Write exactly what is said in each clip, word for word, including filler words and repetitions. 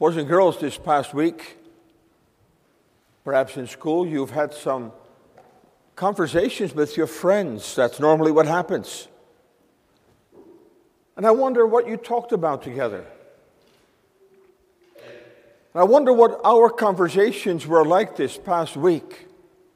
Boys and girls, this past week, perhaps in school, you've had some conversations with your friends. That's normally what happens. And I wonder what you talked about together. And I wonder what our conversations were like this past week.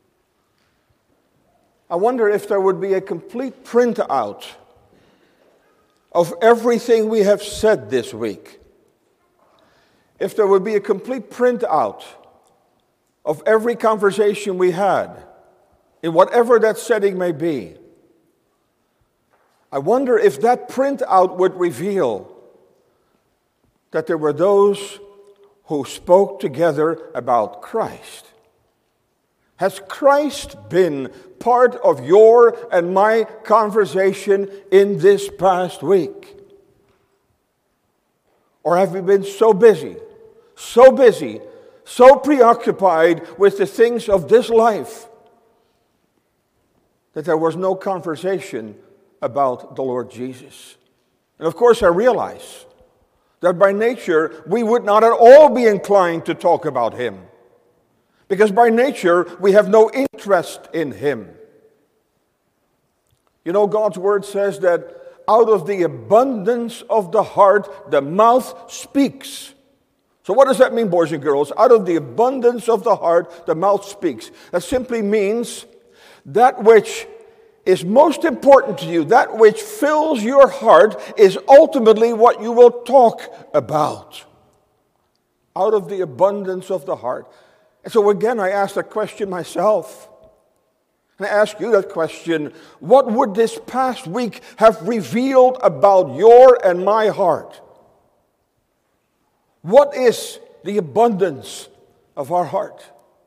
I wonder if there would be a complete printout of everything we have said this week. If there would be a complete printout of every conversation we had, in whatever that setting may be. I wonder if that printout would reveal that there were those who spoke together about Christ. Has Christ been part of your and my conversation in this past week? Or have we been so busy, so busy, so preoccupied with the things of this life that there was no conversation about the Lord Jesus? And of course I realize that by nature we would not at all be inclined to talk about Him. Because by nature we have no interest in Him. You know, God's Word says that out of the abundance of the heart, the mouth speaks. So what does that mean, boys and girls? Out of the abundance of the heart, the mouth speaks. That simply means that which is most important to you, that which fills your heart, is ultimately what you will talk about. Out of the abundance of the heart. And so again, I ask that question myself. And I ask you that question, what would this past week have revealed about your and my heart? What is the abundance of our heart?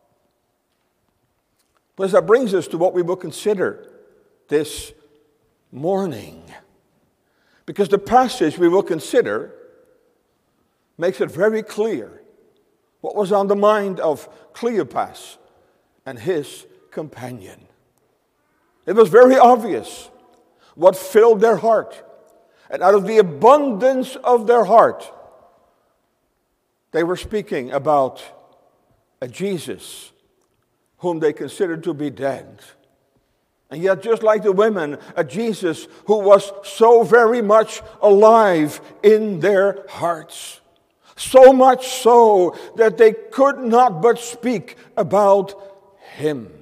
Because that brings us to what we will consider this morning. Because the passage we will consider makes it very clear what was on the mind of Cleopas and his companion. It was very obvious what filled their heart. And out of the abundance of their heart, they were speaking about a Jesus whom they considered to be dead. And yet, just like the women, a Jesus who was so very much alive in their hearts. So much so that they could not but speak about Him.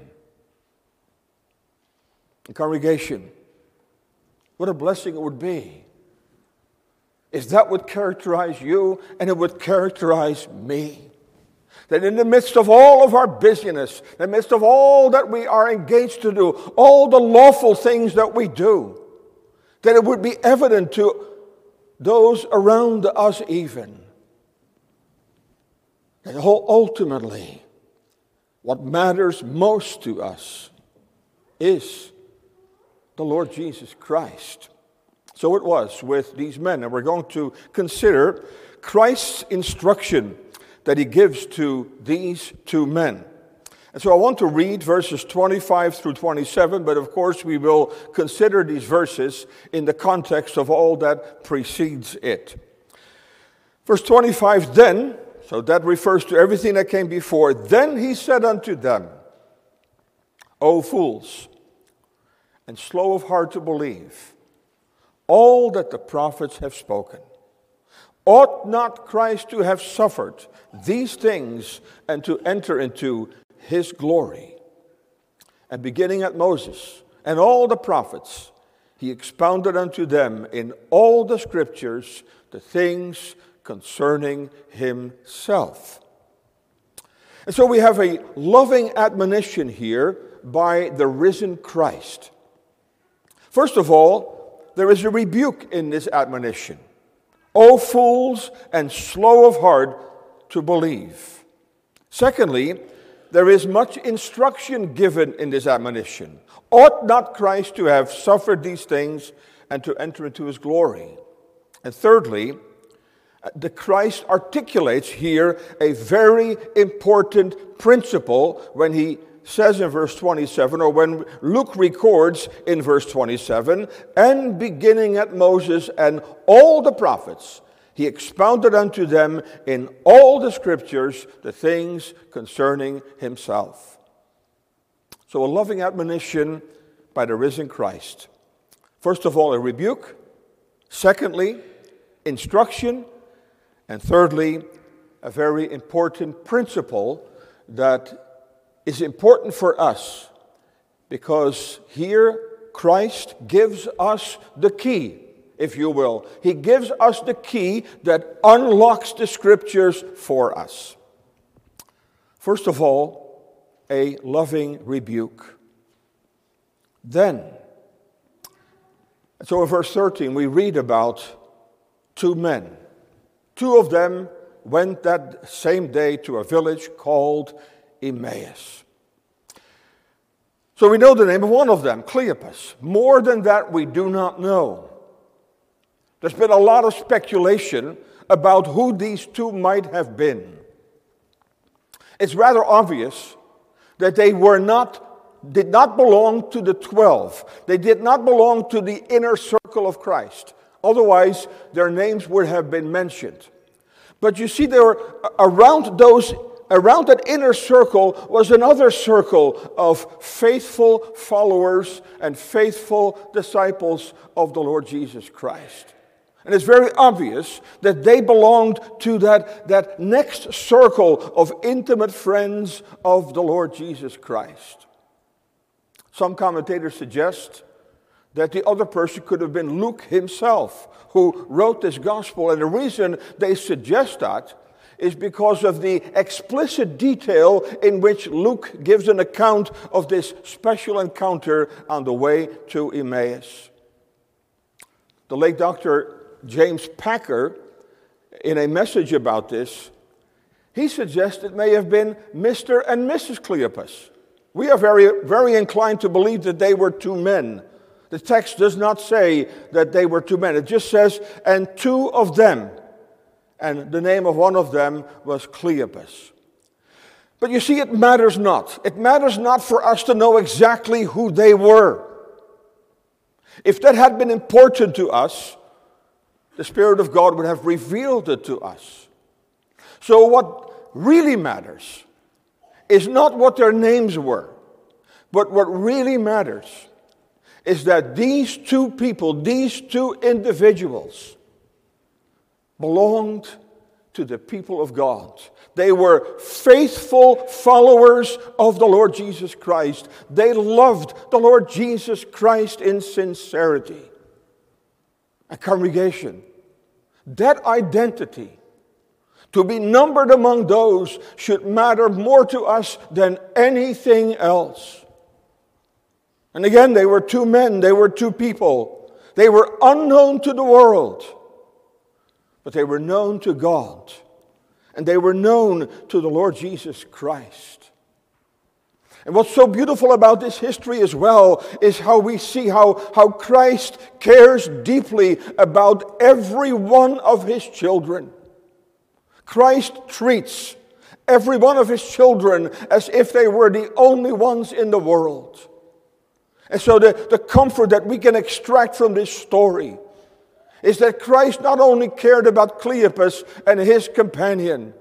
The congregation, what a blessing it would be if that would characterize you and it would characterize me. That in the midst of all of our busyness, in the midst of all that we are engaged to do, all the lawful things that we do, that it would be evident to those around us even, that ultimately what matters most to us is the Lord Jesus Christ. So it was with these men, and we're going to consider Christ's instruction that He gives to these two men. And so I want to read verses twenty-five through twenty-seven, but of course we will consider these verses in the context of all that precedes it. Verse twenty-five, then, so that refers to everything that came before, then He said unto them, O fools, and slow of heart to believe all that the prophets have spoken. Ought not Christ to have suffered these things and to enter into His glory? And beginning at Moses and all the prophets, He expounded unto them in all the scriptures the things concerning Himself. And so we have a loving admonition here by the risen Christ. First of all, there is a rebuke in this admonition. O fools and slow of heart to believe. Secondly, there is much instruction given in this admonition. Ought not Christ to have suffered these things and to enter into His glory? And thirdly, the Christ articulates here a very important principle when He says in verse twenty-seven, or when Luke records in verse twenty-seven, and beginning at Moses and all the prophets, he expounded unto them in all the scriptures the things concerning himself. So a loving admonition by the risen Christ. First of all, a rebuke. Secondly, instruction. And thirdly, a very important principle that is important for us, because here Christ gives us the key, if you will. He gives us the key that unlocks the scriptures for us. First of all, a loving rebuke. Then, so in verse thirteen, we read about two men. Two of them went that same day to a village called Emmaus. So we know the name of one of them, Cleopas. More than that, we do not know. There's been a lot of speculation about who these two might have been. It's rather obvious that they were not, did not belong to the twelve. They did not belong to the inner circle of Christ. Otherwise, their names would have been mentioned. But you see, there were around those, around that inner circle was another circle of faithful followers and faithful disciples of the Lord Jesus Christ. And it's very obvious that they belonged to that, that next circle of intimate friends of the Lord Jesus Christ. Some commentators suggest that the other person could have been Luke himself, who wrote this gospel. And the reason they suggest that is because of the explicit detail in which Luke gives an account of this special encounter on the way to Emmaus. The late Doctor James Packer, in a message about this, he suggests it may have been Mister and Missus Cleopas. We are very, very inclined to believe that they were two men. The text does not say that they were two men. It just says, and two of them. And the name of one of them was Cleopas. But you see, it matters not. It matters not for us to know exactly who they were. If that had been important to us, the Spirit of God would have revealed it to us. So what really matters is not what their names were, but what really matters is that these two people, these two individuals, belonged to the people of God. They were faithful followers of the Lord Jesus Christ. They loved the Lord Jesus Christ in sincerity. A congregation, that identity, to be numbered among those, should matter more to us than anything else. And again, they were two men, they were two people. They were unknown to the world, but they were known to God. And they were known to the Lord Jesus Christ. And what's so beautiful about this history as well is how we see how, how Christ cares deeply about every one of his children. Christ treats every one of his children as if they were the only ones in the world. And so the, the comfort that we can extract from this story is that Christ not only cared about Cleopas and his companion,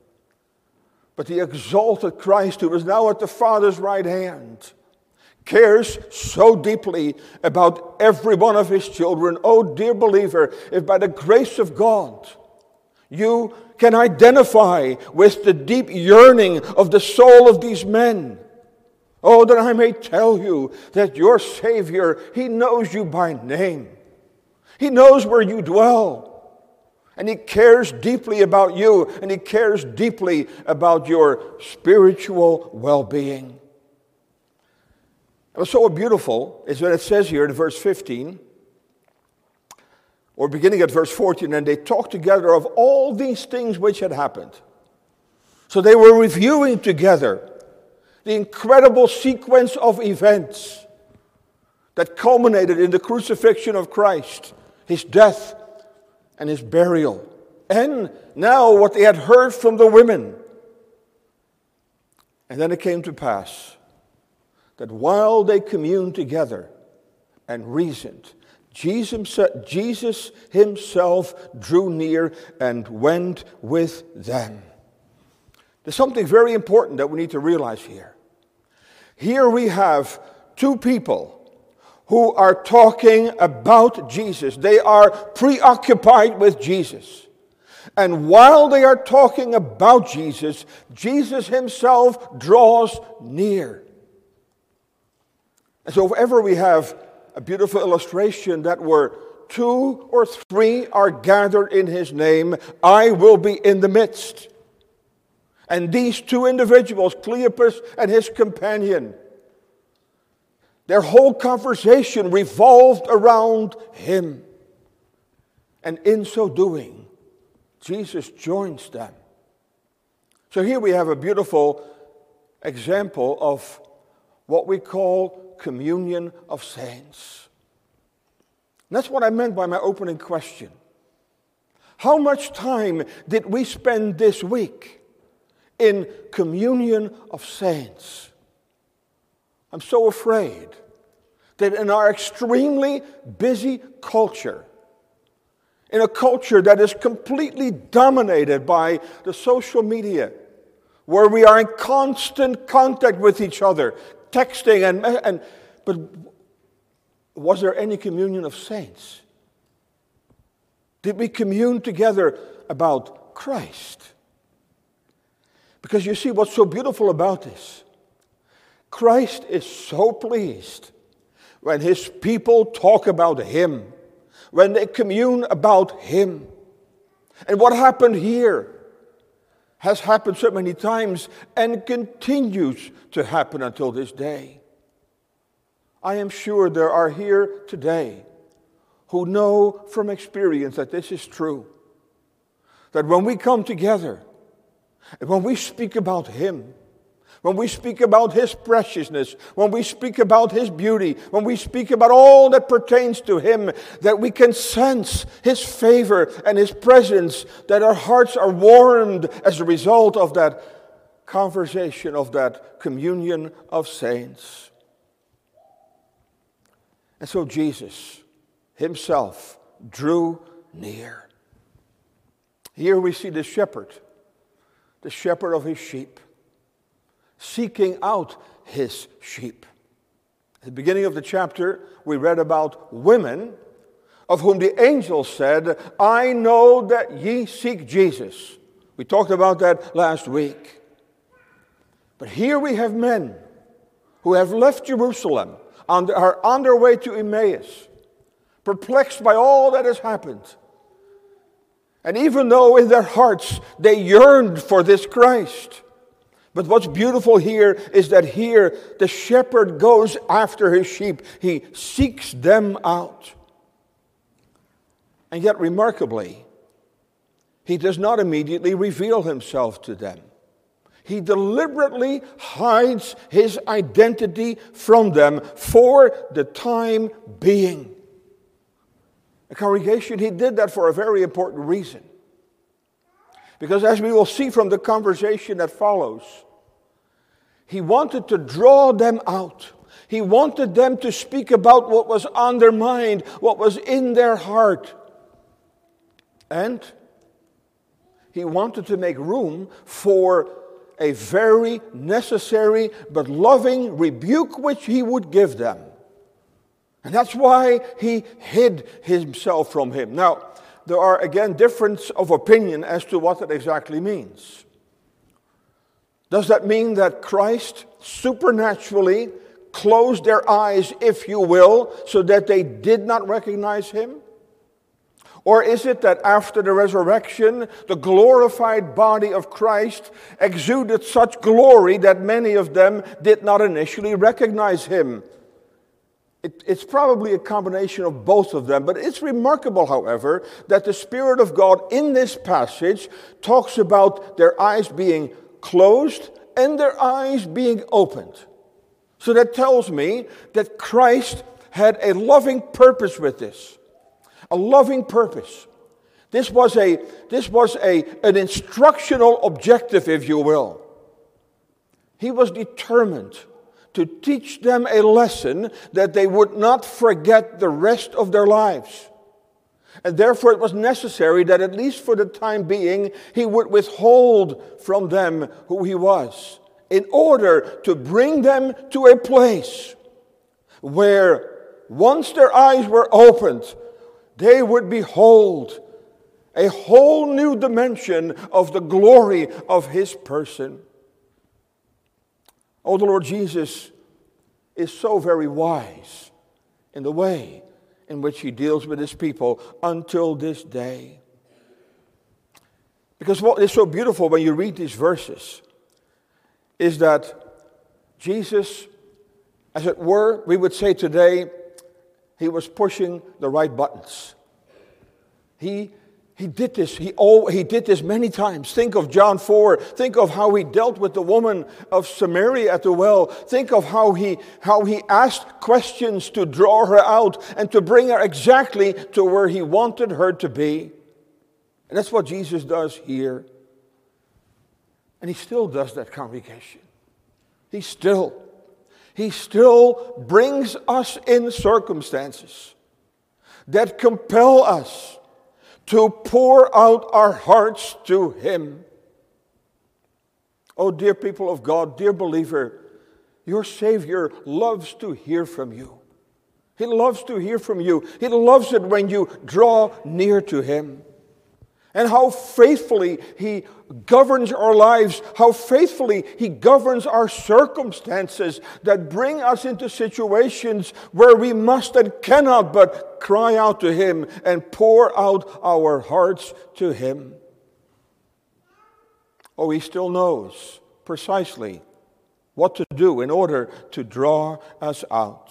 but the exalted Christ, who is now at the Father's right hand, cares so deeply about every one of his children. Oh, dear believer, if by the grace of God you can identify with the deep yearning of the soul of these men, oh, that I may tell you that your Savior, he knows you by name. He knows where you dwell. And he cares deeply about you, and he cares deeply about your spiritual well-being. What's so beautiful is what it says here in verse fifteen, or beginning at verse fourteen, and they talked together of all these things which had happened. So they were reviewing together the incredible sequence of events that culminated in the crucifixion of Christ, his death, and his burial. And now what they had heard from the women. And then it came to pass that while they communed together and reasoned, Jesus himself drew near and went with them. There's something very important that we need to realize here. Here we have two people who are talking about Jesus. They are preoccupied with Jesus. And while they are talking about Jesus, Jesus himself draws near. And so if ever we have a beautiful illustration that where two or three are gathered in his name, I will be in the midst. And these two individuals, Cleopas and his companion, their whole conversation revolved around him. And in so doing, Jesus joins them. So here we have a beautiful example of what we call communion of saints. And that's what I meant by my opening question. How much time did we spend this week in communion of saints? I'm so afraid that in our extremely busy culture, in a culture that is completely dominated by the social media, where we are in constant contact with each other, texting and, and but was there any communion of saints? Did we commune together about Christ? Because you see what's so beautiful about this. Christ is so pleased when his people talk about him, when they commune about him. And what happened here has happened so many times and continues to happen until this day. I am sure there are here today who know from experience that this is true. That when we come together, and when we speak about him, when we speak about his preciousness, when we speak about his beauty, when we speak about all that pertains to him, that we can sense his favor and his presence, that our hearts are warmed as a result of that conversation, of that communion of saints. And so Jesus himself drew near. Here we see the shepherd, the shepherd of his sheep, seeking out his sheep. At the beginning of the chapter, we read about women of whom the angel said, I know that ye seek Jesus. We talked about that last week. But here we have men who have left Jerusalem, and are on their way to Emmaus, perplexed by all that has happened. And even though in their hearts they yearned for this Christ, but what's beautiful here is that here the shepherd goes after his sheep. He seeks them out. And yet remarkably, he does not immediately reveal himself to them. He deliberately hides his identity from them for the time being. The congregation, he did that for a very important reason. Because as we will see from the conversation that follows, he wanted to draw them out. He wanted them to speak about what was on their mind, what was in their heart. And he wanted to make room for a very necessary but loving rebuke which he would give them. And that's why he hid himself from him. Now, there are again differences of opinion as to what that exactly means. Does that mean that Christ supernaturally closed their eyes, if you will, so that they did not recognize him? Or is it that after the resurrection, the glorified body of Christ exuded such glory that many of them did not initially recognize him? It, it's probably a combination of both of them, but it's remarkable, however, that the Spirit of God in this passage talks about their eyes being closed and their eyes being opened. So that tells me that Christ had a loving purpose with this. A loving purpose. This was a this was a an instructional objective, if you will. He was determined to teach them a lesson that they would not forget the rest of their lives. And therefore it was necessary that at least for the time being, he would withhold from them who he was, in order to bring them to a place where once their eyes were opened, they would behold a whole new dimension of the glory of his person. Oh, the Lord Jesus is so very wise in the way in which he deals with his people until this day. Because what is so beautiful when you read these verses is that Jesus, as it were, we would say today, he was pushing the right buttons. He He did this. He, oh, he did this many times. Think of John four. Think of how he dealt with the woman of Samaria at the well. Think of how he, how he asked questions to draw her out and to bring her exactly to where he wanted her to be. And that's what Jesus does here. And he still does that, congregation. He still, he still brings us in circumstances that compel us to pour out our hearts to him. Oh, dear people of God, dear believer, your Savior loves to hear from you. He loves to hear from you. He loves it when you draw near to him. And how faithfully he governs our lives, how faithfully he governs our circumstances that bring us into situations where we must and cannot but cry out to him and pour out our hearts to him. Oh, he still knows precisely what to do in order to draw us out.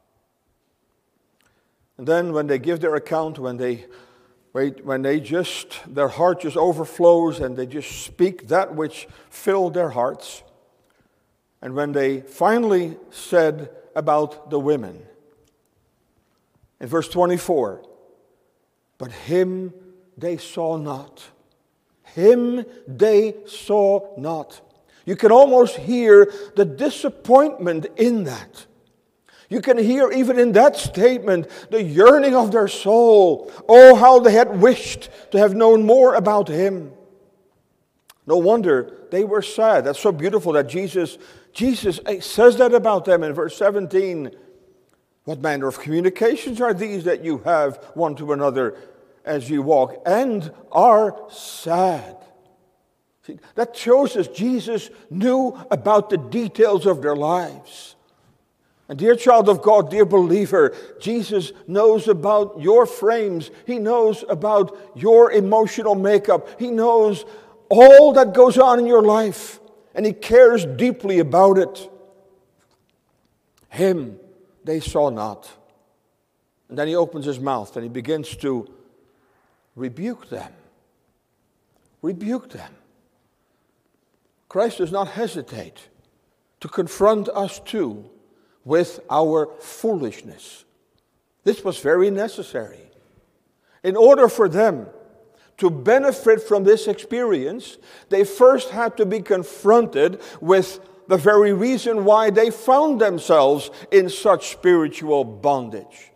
And then when they give their account, when they When they just, their heart just overflows and they just speak that which filled their hearts. And when they finally said about the women, in verse twenty-four, but him they saw not. Him they saw not. You can almost hear the disappointment in that. You can hear even in that statement the yearning of their soul. Oh, how they had wished to have known more about him. No wonder they were sad. That's so beautiful that Jesus, Jesus says that about them in verse seventeen. What manner of communications are these that you have one to another as you walk, and are sad? See, that shows us Jesus knew about the details of their lives. And dear child of God, dear believer, Jesus knows about your frames. He knows about your emotional makeup. He knows all that goes on in your life. And he cares deeply about it. Him they saw not. And then he opens his mouth and he begins to rebuke them. Rebuke them. Christ does not hesitate to confront us too with our foolishness. This was very necessary. In order for them to benefit from this experience, they first had to be confronted with the very reason why they found themselves in such spiritual bondage.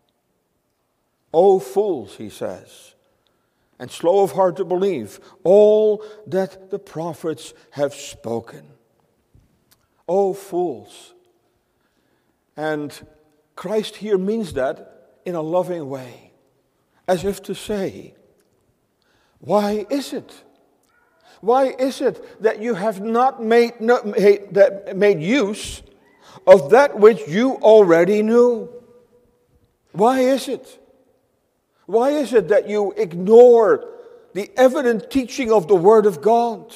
O fools, he says, and slow of heart to believe all that the prophets have spoken. O fools. And Christ here means that in a loving way, as if to say, why is it? Why is it that you have not made, not made, that made use of that which you already knew? Why is it? Why is it that you ignore the evident teaching of the Word of God?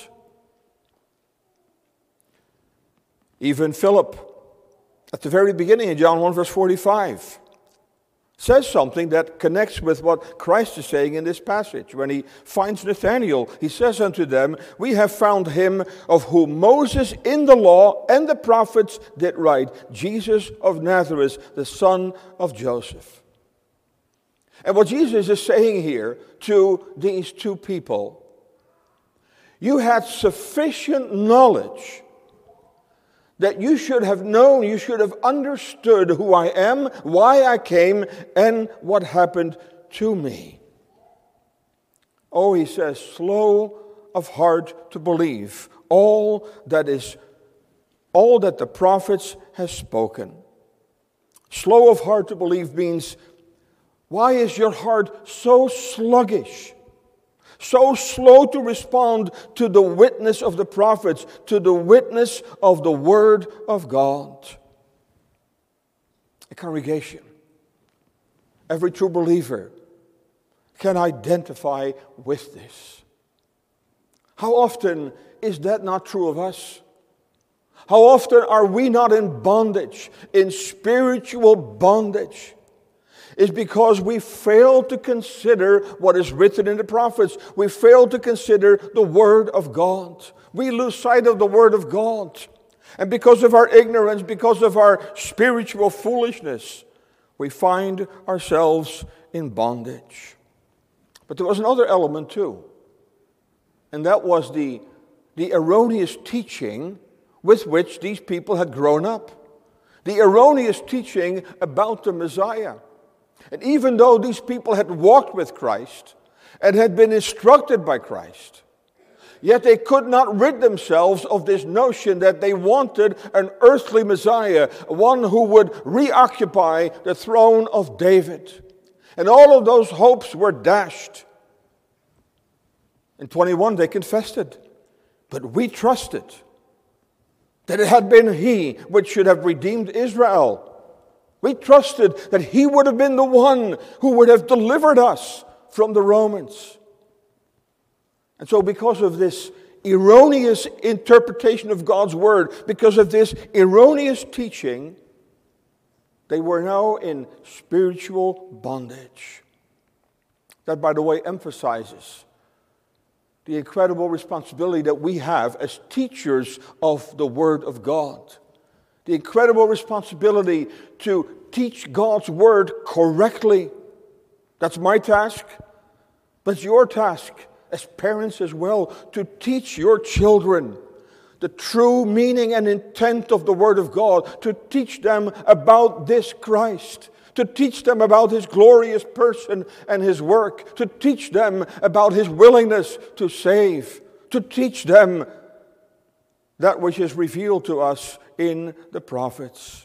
Even Philip, at the very beginning in John one verse forty-five, says something that connects with what Christ is saying in this passage. When he finds Nathanael, he says unto them, we have found him of whom Moses in the law and the prophets did write, Jesus of Nazareth, the son of Joseph. And what Jesus is saying here to these two people, you had sufficient knowledge that you should have known, you should have understood who I am, why I came, and what happened to me. Oh, he says, slow of heart to believe all that is, all that the prophets have spoken. Slow of heart to believe means, why is your heart so sluggish? So slow to respond to the witness of the prophets, to the witness of the Word of God. A congregation, every true believer can identify with this. How often is that not true of us? How often are we not in bondage, in spiritual bondage? Is because we fail to consider what is written in the prophets. We fail to consider the Word of God. We lose sight of the Word of God. And because of our ignorance, because of our spiritual foolishness, we find ourselves in bondage. But there was another element too. And that was the, the erroneous teaching with which these people had grown up. The erroneous teaching about the Messiah. And even though these people had walked with Christ and had been instructed by Christ, yet they could not rid themselves of this notion that they wanted an earthly Messiah, one who would reoccupy the throne of David. And all of those hopes were dashed. In twenty-one, they confessed it. But we trusted that it had been He which should have redeemed Israel. We trusted that He would have been the one who would have delivered us from the Romans. And so because of this erroneous interpretation of God's Word, because of this erroneous teaching, they were now in spiritual bondage. That, by the way, emphasizes the incredible responsibility that we have as teachers of the Word of God. The incredible responsibility to teach God's Word correctly. That's my task, but it's your task as parents as well, to teach your children the true meaning and intent of the Word of God, to teach them about this Christ, to teach them about His glorious person and His work, to teach them about His willingness to save, to teach them that which is revealed to us in the prophets.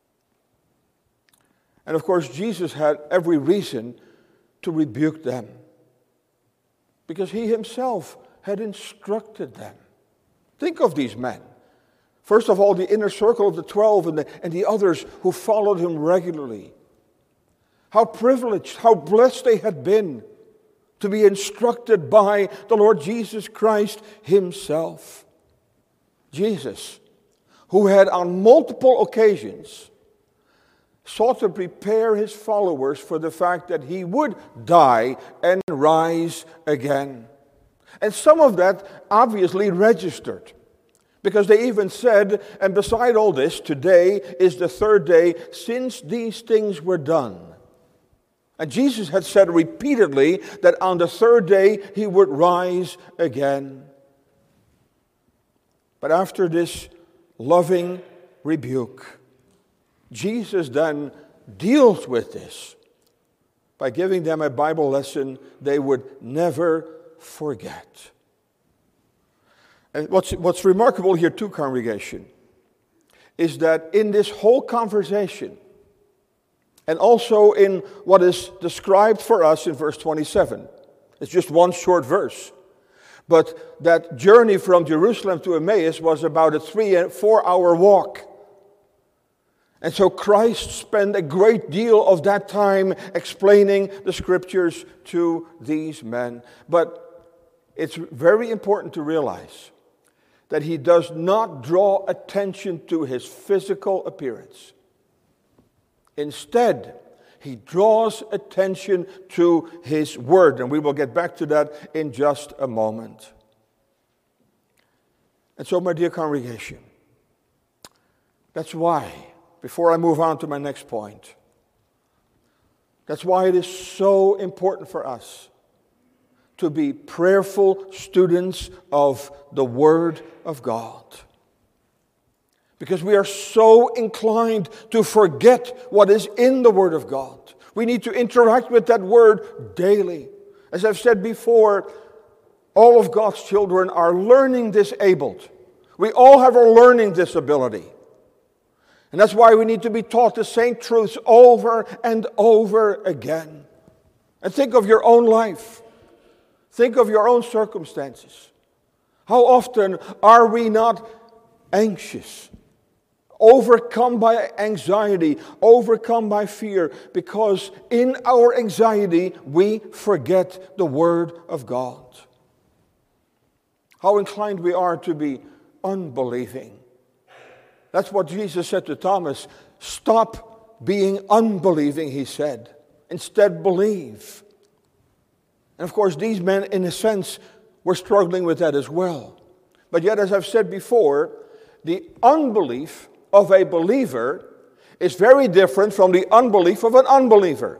And of course, Jesus had every reason to rebuke them, because He Himself had instructed them. Think of these men. First of all, the inner circle of the twelve and the, and the others who followed Him regularly. How privileged, how blessed they had been to be instructed by the Lord Jesus Christ Himself. Jesus, who had on multiple occasions sought to prepare His followers for the fact that He would die and rise again. And some of that obviously registered, because they even said, and beside all this, today is the third day since these things were done. And Jesus had said repeatedly that on the third day He would rise again. But after this loving rebuke, Jesus then deals with this by giving them a Bible lesson they would never forget. And what's, what's remarkable here too, congregation, is that in this whole conversation, and also in what is described for us in verse twenty-seven, it's just one short verse, but that journey from Jerusalem to Emmaus was about a three and four hour walk. And so Christ spent a great deal of that time explaining the Scriptures to these men. But it's very important to realize that He does not draw attention to His physical appearance. Instead, He draws attention to His Word, and we will get back to that in just a moment. And so, my dear congregation, that's why, before I move on to my next point, that's why it is so important for us to be prayerful students of the Word of God. Because we are so inclined to forget what is in the Word of God. We need to interact with that Word daily. As I've said before, all of God's children are learning disabled. We all have a learning disability. And that's why we need to be taught the same truths over and over again. And think of your own life. Think of your own circumstances. How often are we not anxious, overcome by anxiety, overcome by fear, because in our anxiety we forget the Word of God? How inclined we are to be unbelieving. That's what Jesus said to Thomas. Stop being unbelieving, he said. Instead, believe. And of course, these men, in a sense, were struggling with that as well. But yet, as I've said before, the unbelief of a believer is very different from the unbelief of an unbeliever.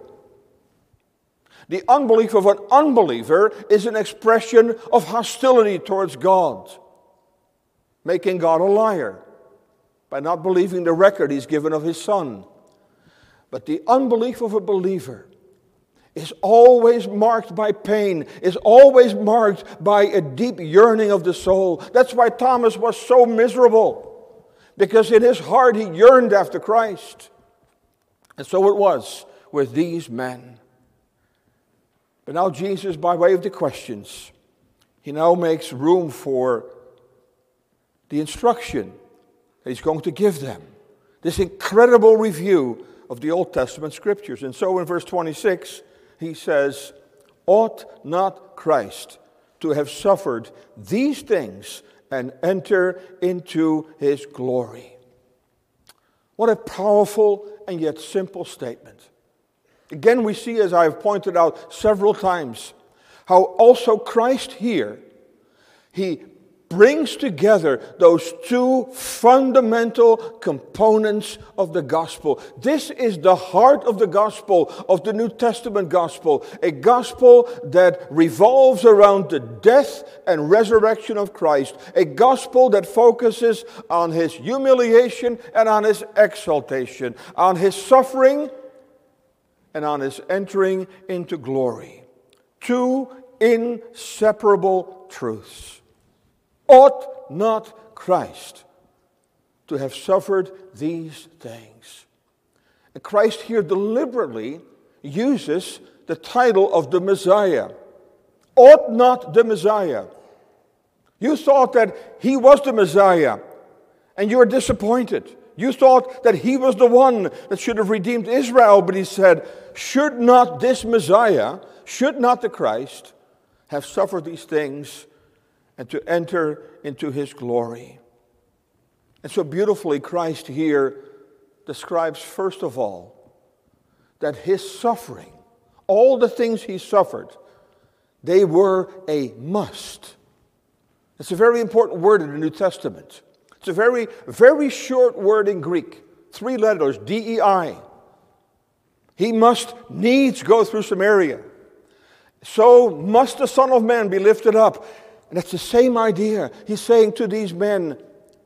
The unbelief of an unbeliever is an expression of hostility towards God, making God a liar by not believing the record He's given of His Son. But the unbelief of a believer is always marked by pain, is always marked by a deep yearning of the soul. That's why Thomas was so miserable, because in his heart he yearned after Christ. And so it was with these men. But now Jesus, by way of the questions, he now makes room for the instruction that he's going to give them. This incredible review of the Old Testament scriptures. And so in verse twenty-six, he says, ought not Christ to have suffered these things and enter into his glory? What a powerful and yet simple statement. Again, we see, as I've pointed out several times, how also Christ here, he brings together those two fundamental components of the gospel. This is the heart of the gospel, of the New Testament gospel, a gospel that revolves around the death and resurrection of Christ, a gospel that focuses on his humiliation and on his exaltation, on his suffering and on his entering into glory. Two inseparable truths. Ought not Christ to have suffered these things? And Christ here deliberately uses the title of the Messiah. Ought not the Messiah? You thought that he was the Messiah, and you were disappointed. You thought that he was the one that should have redeemed Israel, but he said, should not this Messiah, should not the Christ, have suffered these things and to enter into his glory? And so beautifully, Christ here describes, first of all, that his suffering, all the things he suffered, they were a must. It's a very important word in the New Testament. It's a very, very short word in Greek. Three letters, D E I. He must needs go through Samaria. So must the Son of Man be lifted up. And it's the same idea. He's saying to these men,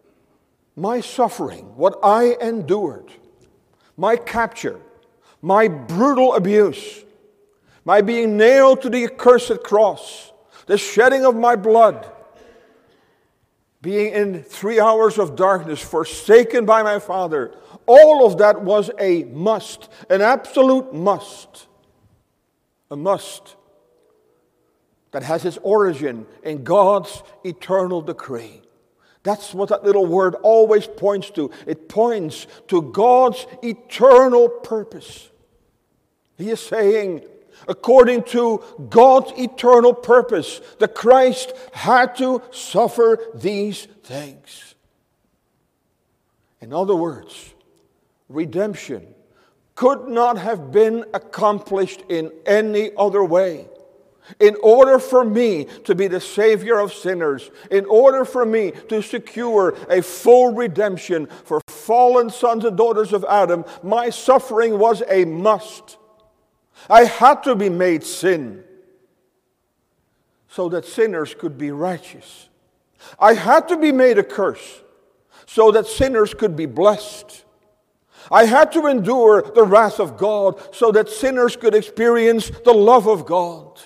my suffering, what I endured, my capture, my brutal abuse, my being nailed to the accursed cross, the shedding of my blood, being in three hours of darkness, forsaken by my Father, all of that was a must, an absolute must, a must that has its origin in God's eternal decree. That's what that little word always points to. It points to God's eternal purpose. He is saying, according to God's eternal purpose, the Christ had to suffer these things. In other words, redemption could not have been accomplished in any other way. In order for me to be the Savior of sinners, in order for me to secure a full redemption for fallen sons and daughters of Adam, my suffering was a must. I had to be made sin so that sinners could be righteous. I had to be made a curse so that sinners could be blessed. I had to endure the wrath of God so that sinners could experience the love of God.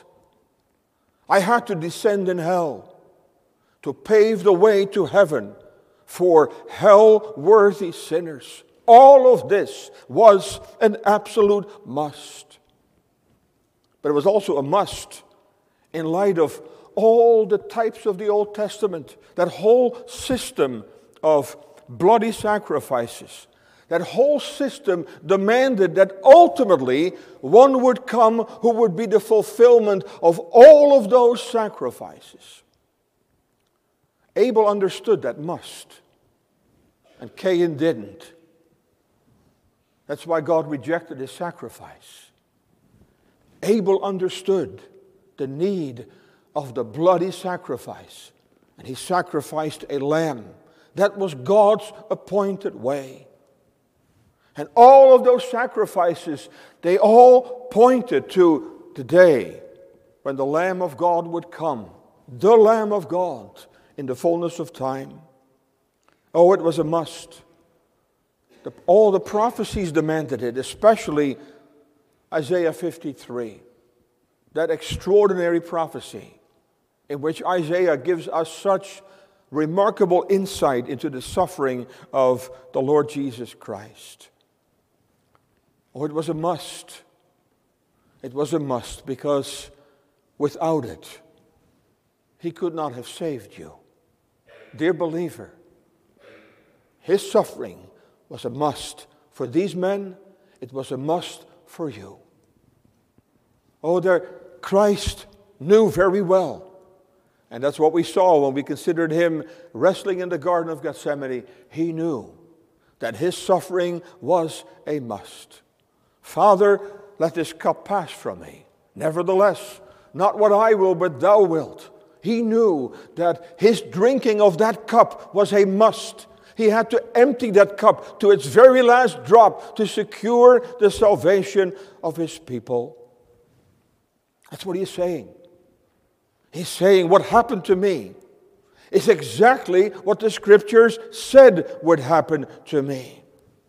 I had to descend in hell to pave the way to heaven for hell-worthy sinners. All of this was an absolute must. But it was also a must in light of all the types of the Old Testament, that whole system of bloody sacrifices. That whole system demanded that ultimately one would come who would be the fulfillment of all of those sacrifices. Abel understood that must, and Cain didn't. That's why God rejected his sacrifice. Abel understood the need of the bloody sacrifice, and he sacrificed a lamb. That was God's appointed way. And all of those sacrifices, they all pointed to the day when the Lamb of God would come. The Lamb of God in the fullness of time. Oh, it was a must. The, all the prophecies demanded it, especially Isaiah fifty-three. That extraordinary prophecy in which Isaiah gives us such remarkable insight into the suffering of the Lord Jesus Christ. Oh, it was a must. It was a must because without it, he could not have saved you. Dear believer, his suffering was a must for these men. It was a must for you. Oh, there, Christ knew very well. And that's what we saw when we considered him wrestling in the Garden of Gethsemane. He knew that his suffering was a must. Father, let this cup pass from me. Nevertheless, not what I will, but thou wilt. He knew that his drinking of that cup was a must. He had to empty that cup to its very last drop to secure the salvation of his people. That's what he's saying. He's saying what happened to me is exactly what the Scriptures said would happen to me.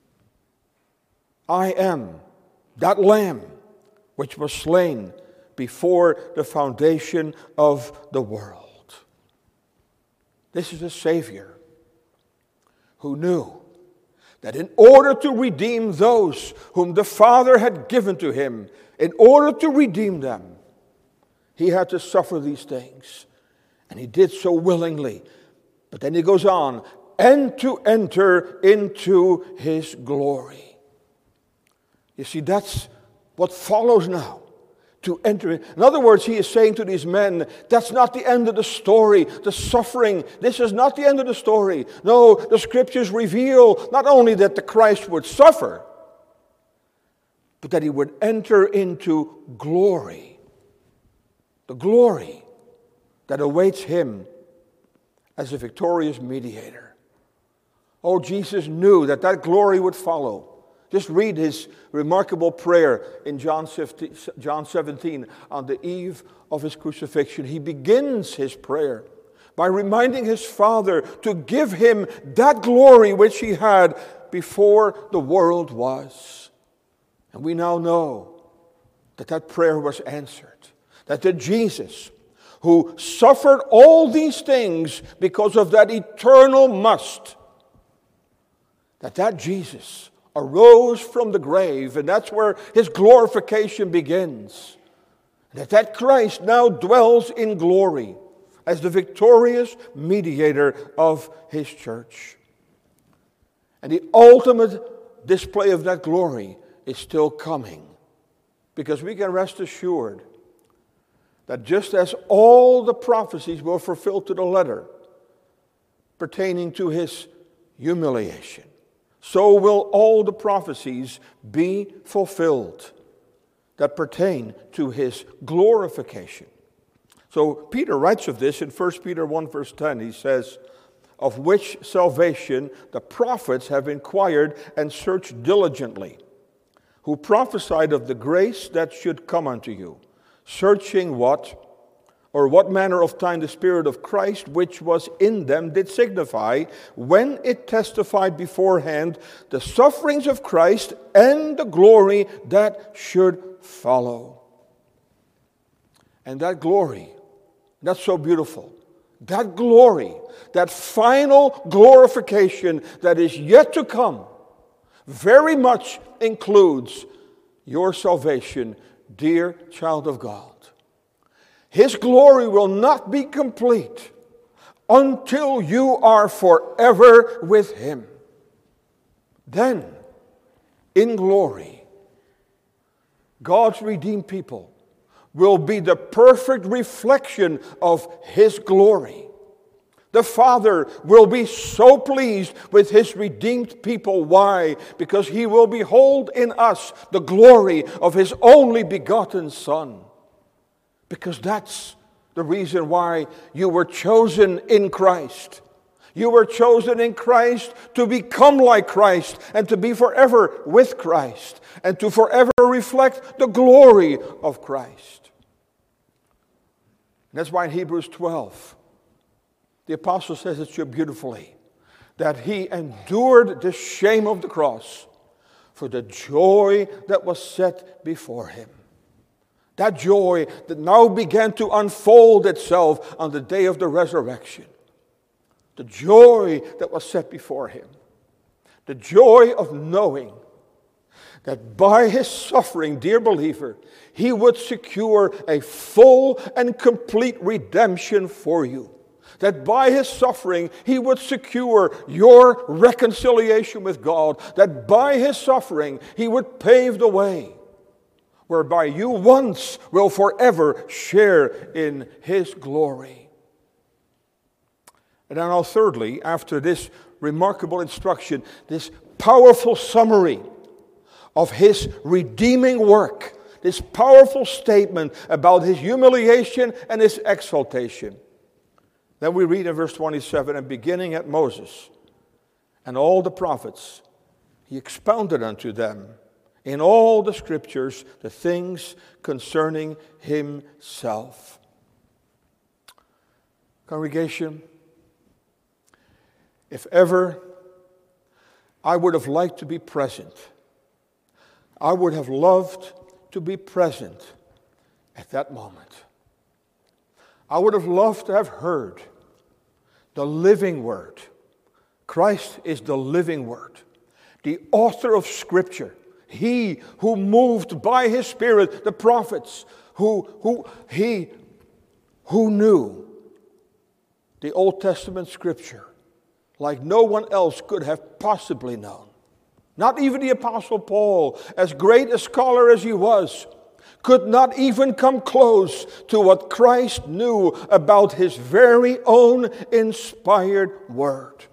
I am that lamb which was slain before the foundation of the world. This is a Savior who knew that in order to redeem those whom the Father had given to him, in order to redeem them, he had to suffer these things. And he did so willingly. But then he goes on, and to enter into his glory. You see, that's what follows now. To enter in. In other words, he is saying to these men, that's not the end of the story. The suffering, this is not the end of the story. No, the Scriptures reveal not only that the Christ would suffer, but that he would enter into glory. The glory that awaits him as a victorious mediator. Oh, Jesus knew that that glory would follow. Just read his remarkable prayer in John seventeen on the eve of his crucifixion. He begins his prayer by reminding his Father to give him that glory which he had before the world was. And we now know that that prayer was answered. That the Jesus who suffered all these things because of that eternal must, that that Jesus arose from the grave, and that's where his glorification begins. That that Christ now dwells in glory as the victorious mediator of his church. And the ultimate display of that glory is still coming, because we can rest assured that just as all the prophecies were fulfilled to the letter pertaining to his humiliation, so will all the prophecies be fulfilled that pertain to his glorification. So Peter writes of this in First Peter one verse ten. He says, of which salvation the prophets have inquired and searched diligently, who prophesied of the grace that should come unto you, searching what? or what manner of time the Spirit of Christ which was in them did signify, when it testified beforehand the sufferings of Christ and the glory that should follow. And that glory, that's so beautiful. That glory, that final glorification that is yet to come, very much includes your salvation, dear child of God. His glory will not be complete until you are forever with Him. Then, in glory, God's redeemed people will be the perfect reflection of His glory. The Father will be so pleased with His redeemed people. Why? Because He will behold in us the glory of His only begotten Son. Because that's the reason why you were chosen in Christ. You were chosen in Christ to become like Christ and to be forever with Christ and to forever reflect the glory of Christ. And that's why in Hebrews twelve, the apostle says it so beautifully, that he endured the shame of the cross for the joy that was set before him. That joy that now began to unfold itself on the day of the resurrection. The joy that was set before him. The joy of knowing that by his suffering, dear believer, he would secure a full and complete redemption for you. That by his suffering, he would secure your reconciliation with God. That by his suffering, he would pave the way whereby you once will forever share in his glory. And now thirdly, after this remarkable instruction, this powerful summary of his redeeming work, this powerful statement about his humiliation and his exaltation. Then we read in verse twenty-seven, and beginning at Moses and all the prophets, he expounded unto them in all the scriptures the things concerning himself. Congregation, if ever I would have liked to be present, I would have loved to be present at that moment. I would have loved to have heard the living word. Christ is the living word, the author of Scripture. He who moved by his Spirit the prophets, who, who, he who knew the Old Testament Scripture like no one else could have possibly known. Not even the Apostle Paul, as great a scholar as he was, could not even come close to what Christ knew about his very own inspired word.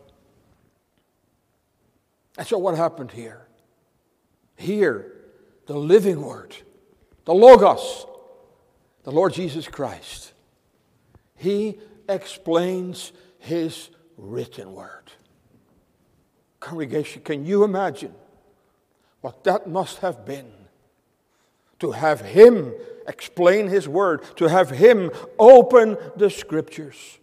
And so what happened here? Here, the living word, the Logos, the Lord Jesus Christ, he explains his written word. Congregation, can you imagine what that must have been? To have him explain his word, to have him open the scriptures.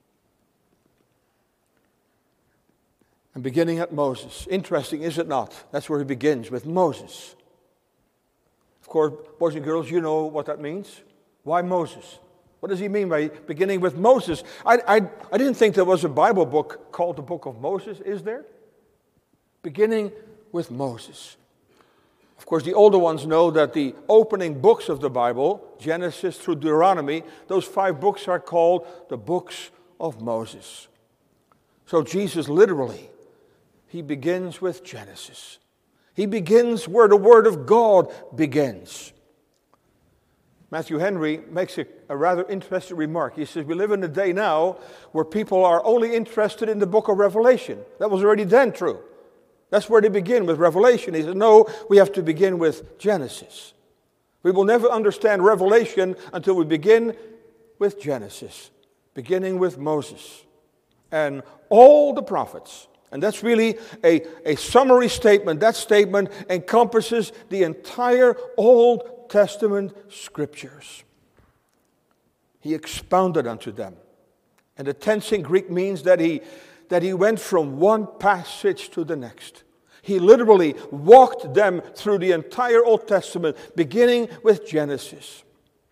And beginning at Moses. Interesting, is it not? That's where he begins, with Moses. Of course, boys and girls, you know what that means. Why Moses? What does he mean by beginning with Moses? I, I, I didn't think there was a Bible book called the Book of Moses, is there? Beginning with Moses. Of course, the older ones know that the opening books of the Bible, Genesis through Deuteronomy, those five books are called the books of Moses. So Jesus literally, he begins with Genesis. He begins where the Word of God begins. Matthew Henry makes a, a rather interesting remark. He says, we live in a day now where people are only interested in the book of Revelation. That was already then true. That's where they begin, with Revelation. He said, no, we have to begin with Genesis. We will never understand Revelation until we begin with Genesis, beginning with Moses and all the prophets. And that's really a, a summary statement. That statement encompasses the entire Old Testament scriptures. He expounded unto them. And the tense in Greek means that he, that he went from one passage to the next. He literally walked them through the entire Old Testament, beginning with Genesis.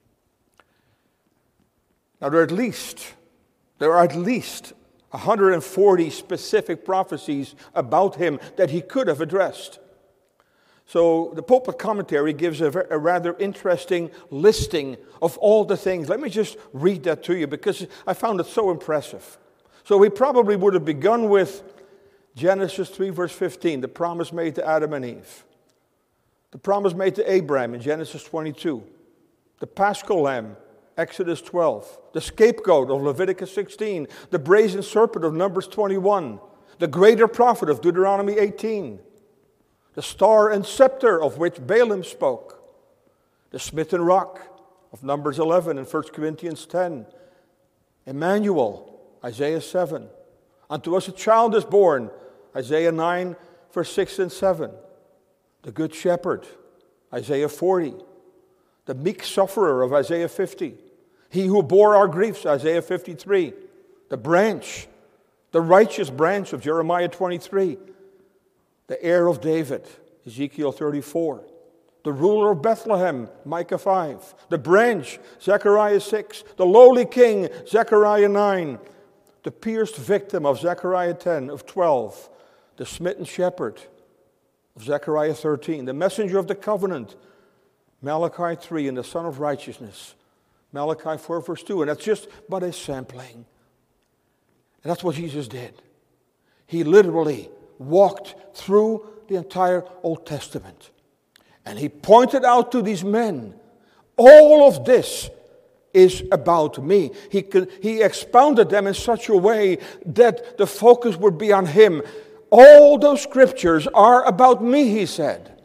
Now there are at least, there are at least one hundred forty specific prophecies about him that he could have addressed. So the pulpit commentary gives a, a rather interesting listing of all the things. Let me just read that to you because I found it so impressive. So we probably would have begun with Genesis three verse fifteen, the promise made to Adam and Eve. The promise made to Abraham in Genesis twenty-two. The Paschal Lamb, Exodus twelve. The scapegoat of Leviticus sixteen. The brazen serpent of Numbers twenty-one. The greater prophet of Deuteronomy eighteen. The star and scepter of which Balaam spoke. The smitten rock of Numbers eleven and First Corinthians ten. Emmanuel, Isaiah seven. Unto us a child is born, Isaiah nine, verse six and seven. The good shepherd, Isaiah forty. The meek sufferer of Isaiah fifty. He who bore our griefs, Isaiah fifty-three. The branch, the righteous branch of Jeremiah twenty-three. The heir of David, Ezekiel thirty-four. The ruler of Bethlehem, Micah five. The branch, Zechariah six. The lowly king, Zechariah nine. The pierced victim of Zechariah ten, of twelve. The smitten shepherd of Zechariah thirteen. The messenger of the covenant, Malachi three. And the son of righteousness, Malachi four, verse two. And that's just but a sampling. And that's what Jesus did. He literally walked through the entire Old Testament. And he pointed out to these men, all of this is about me. He, could, he expounded them in such a way that the focus would be on him. All those scriptures are about me, he said.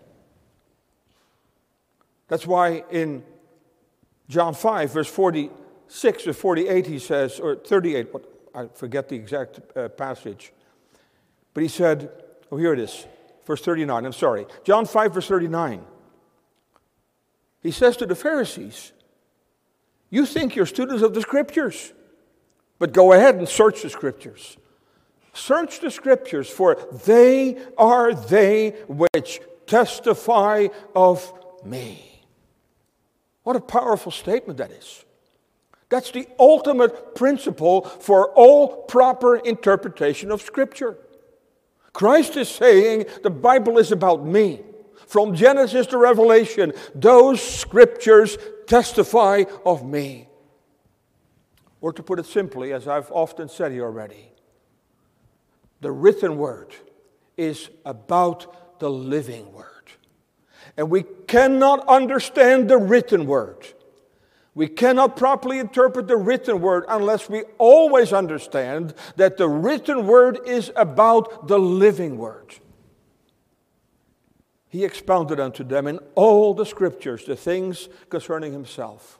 That's why in John five, verse forty-six or forty-eight, he says, or thirty-eight, I forget the exact uh, passage. But he said, oh, here it is, verse thirty-nine, I'm sorry. John five, verse thirty-nine. He says to the Pharisees, you think you're students of the Scriptures, but go ahead and search the Scriptures. Search the Scriptures, for they are they which testify of me. What a powerful statement that is. That's the ultimate principle for all proper interpretation of Scripture. Christ is saying the Bible is about me. From Genesis to Revelation, those scriptures testify of me. Or to put it simply, as I've often said here already, the written word is about the living word. And we cannot understand the written word. We cannot properly interpret the written word unless we always understand that the written word is about the living word. He expounded unto them in all the scriptures the things concerning himself.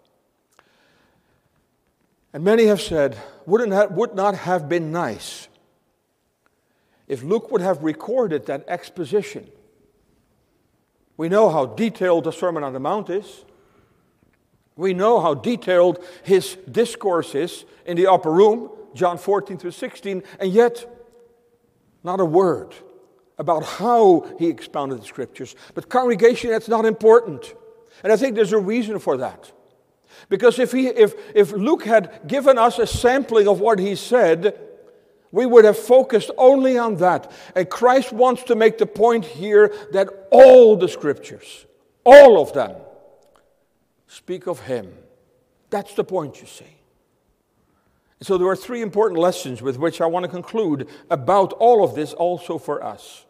And many have said, wouldn't have, would not have been nice if Luke would have recorded that exposition. We know how detailed the Sermon on the Mount is. We know how detailed his discourse is in the upper room, John fourteen through sixteen, and yet not a word about how he expounded the scriptures. But congregation, that's not important. And I think there's a reason for that. Because if he, if, if Luke had given us a sampling of what he said, we would have focused only on that. And Christ wants to make the point here that all the scriptures, all of them, speak of him. That's the point, you see. So there are three important lessons with which I want to conclude about all of this also for us.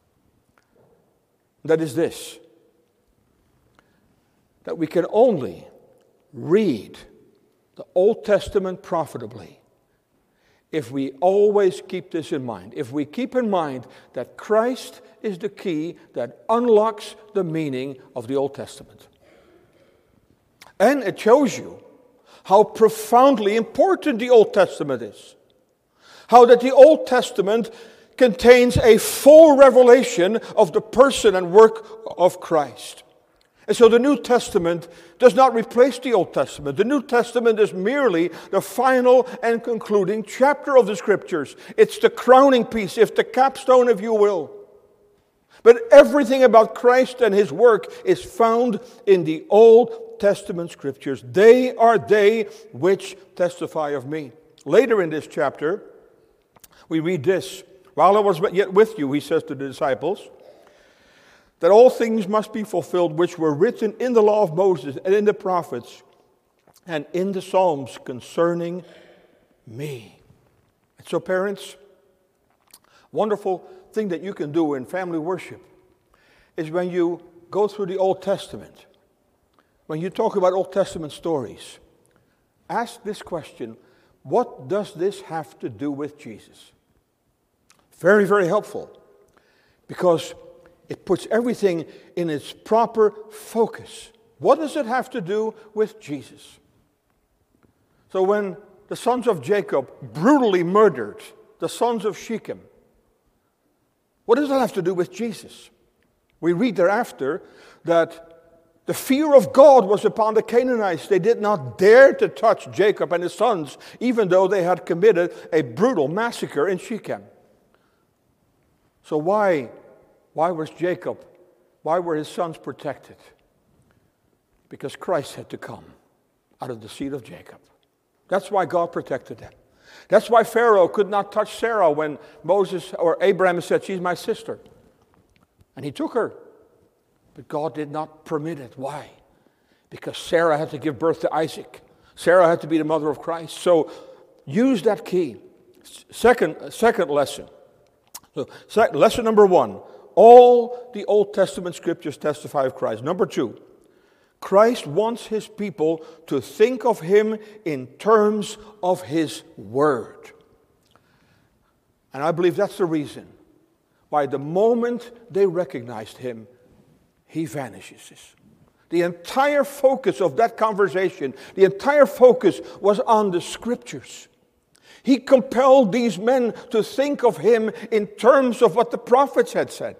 That is this, that we can only read the Old Testament profitably if we always keep this in mind. If we keep in mind that Christ is the key that unlocks the meaning of the Old Testament. And it shows you how profoundly important the Old Testament is. How that the Old Testament contains a full revelation of the person and work of Christ. And so the New Testament does not replace the Old Testament. The New Testament is merely the final and concluding chapter of the Scriptures. It's the crowning piece, it's the capstone, if you will. But everything about Christ and His work is found in the Old Testament Scriptures. They are they which testify of me. Later in this chapter, we read this. While I was yet with you, He says to the disciples, that all things must be fulfilled which were written in the law of Moses and in the prophets and in the Psalms concerning me. And so parents, wonderful thing that you can do in family worship is when you go through the Old Testament, when you talk about Old Testament stories, ask this question: what does this have to do with Jesus? Very, very helpful, because it puts everything in its proper focus. What does it have to do with Jesus? So when the sons of Jacob brutally murdered the sons of Shechem, what does that have to do with Jesus? We read thereafter that the fear of God was upon the Canaanites. They did not dare to touch Jacob and his sons, even though they had committed a brutal massacre in Shechem. So why, why was Jacob, why were his sons protected? Because Christ had to come out of the seed of Jacob. That's why God protected them. That's why Pharaoh could not touch Sarah when Moses or Abraham said, she's my sister. And he took her. But God did not permit it. Why? Because Sarah had to give birth to Isaac. Sarah had to be the mother of Christ. So use that key. Second, second lesson. So, second, lesson number one. All the Old Testament scriptures testify of Christ. Number two. Christ wants His people to think of Him in terms of His Word. And I believe that's the reason why the moment they recognized Him, He vanishes. The entire focus of that conversation, the entire focus was on the Scriptures. He compelled these men to think of Him in terms of what the prophets had said.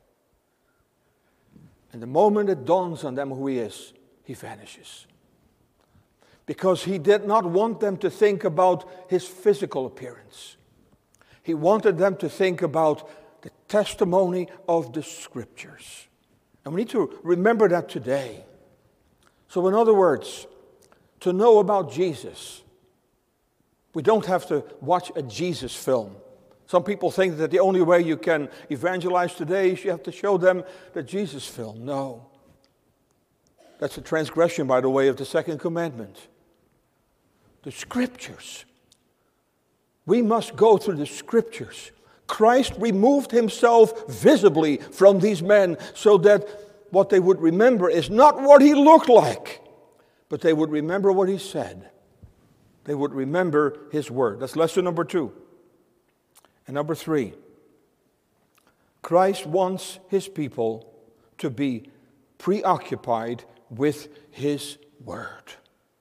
And the moment it dawns on them who He is, He vanishes. Because He did not want them to think about His physical appearance. He wanted them to think about the testimony of the Scriptures. And we need to remember that today. So in other words, to know about Jesus, we don't have to watch a Jesus film. Some people think that the only way you can evangelize today is you have to show them the Jesus film. No. That's a transgression, by the way, of the second commandment. The Scriptures. We must go through the Scriptures. Christ removed Himself visibly from these men so that what they would remember is not what He looked like, but they would remember what He said. They would remember His word. That's lesson number two. And number three, Christ wants His people to be preoccupied with His word.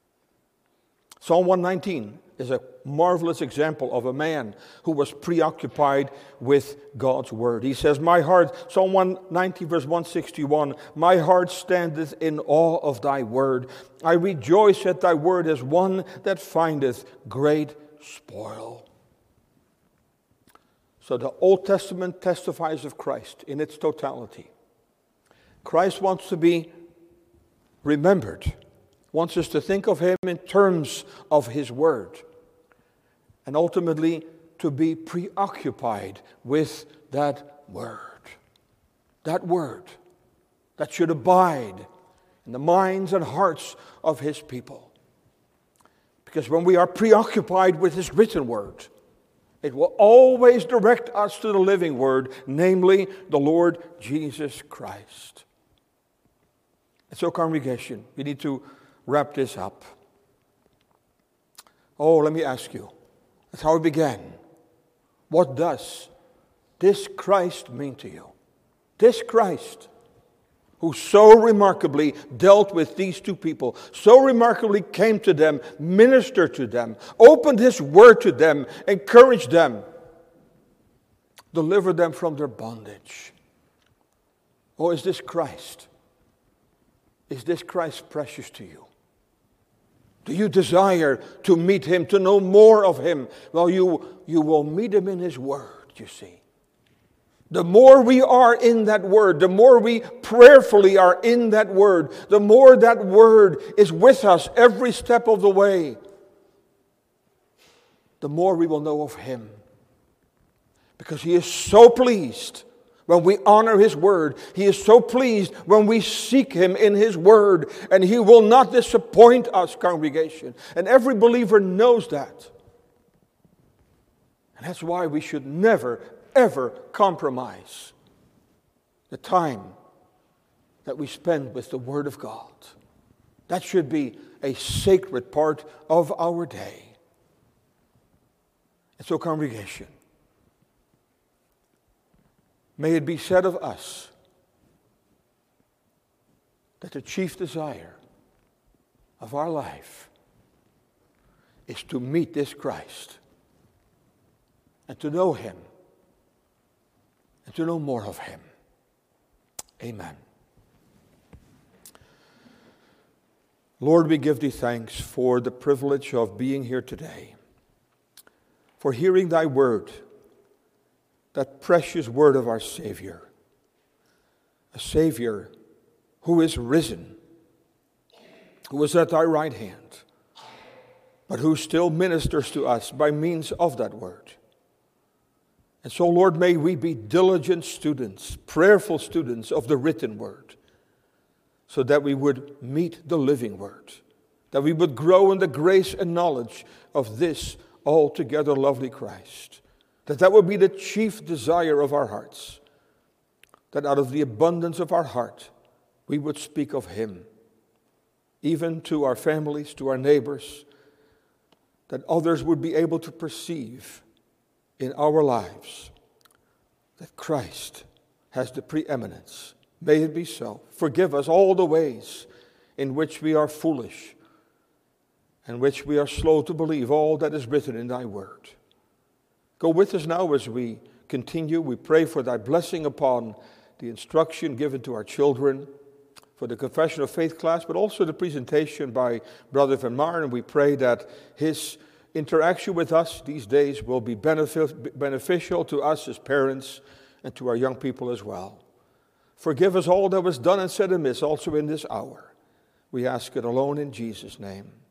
Psalm one nineteen is a marvelous example of a man who was preoccupied with God's word. He says, my heart, Psalm one nineteen verse one sixty-one, my heart standeth in awe of Thy word. I rejoice at Thy word as one that findeth great spoil. So the Old Testament testifies of Christ in its totality. Christ wants to be remembered, wants us to think of Him in terms of His word, and ultimately to be preoccupied with that word. That word that should abide in the minds and hearts of His people. Because when we are preoccupied with His written word, it will always direct us to the living word, namely the Lord Jesus Christ. And so, congregation, we need to wrap this up. Oh, let me ask you. That's how we began. What does this Christ mean to you? This Christ, who so remarkably dealt with these two people, so remarkably came to them, ministered to them, opened His word to them, encouraged them, delivered them from their bondage. Oh, is this Christ Is this Christ precious to you? Do you desire to meet Him, to know more of Him? Well, you, you will meet Him in His Word, you see. The more we are in that Word, the more we prayerfully are in that Word, the more that Word is with us every step of the way, the more we will know of Him. Because He is so pleased when we honor His Word. He is so pleased when we seek Him in His Word. And He will not disappoint us, congregation. And every believer knows that. And that's why we should never, ever compromise the time that we spend with the Word of God. That should be a sacred part of our day. And so, congregation, may it be said of us that the chief desire of our life is to meet this Christ and to know Him and to know more of Him. Amen. Lord, we give Thee thanks for the privilege of being here today, for hearing Thy word, that precious word of our Savior, a Savior who is risen, who is at Thy right hand, but who still ministers to us by means of that word. And so, Lord, may we be diligent students, prayerful students of the written word, so that we would meet the living word, that we would grow in the grace and knowledge of this altogether lovely Christ, that that would be the chief desire of our hearts, that out of the abundance of our heart we would speak of Him, even to our families, to our neighbors, that others would be able to perceive in our lives that Christ has the preeminence. May it be so. Forgive us all the ways in which we are foolish, in which we are slow to believe all that is written in Thy word. Go with us now as we continue. We pray for Thy blessing upon the instruction given to our children, for the Confession of Faith class, but also the presentation by Brother Van Maren. And we pray that his interaction with us these days will be benefit, beneficial to us as parents and to our young people as well. Forgive us all that was done and said amiss also in this hour. We ask it alone in Jesus' name.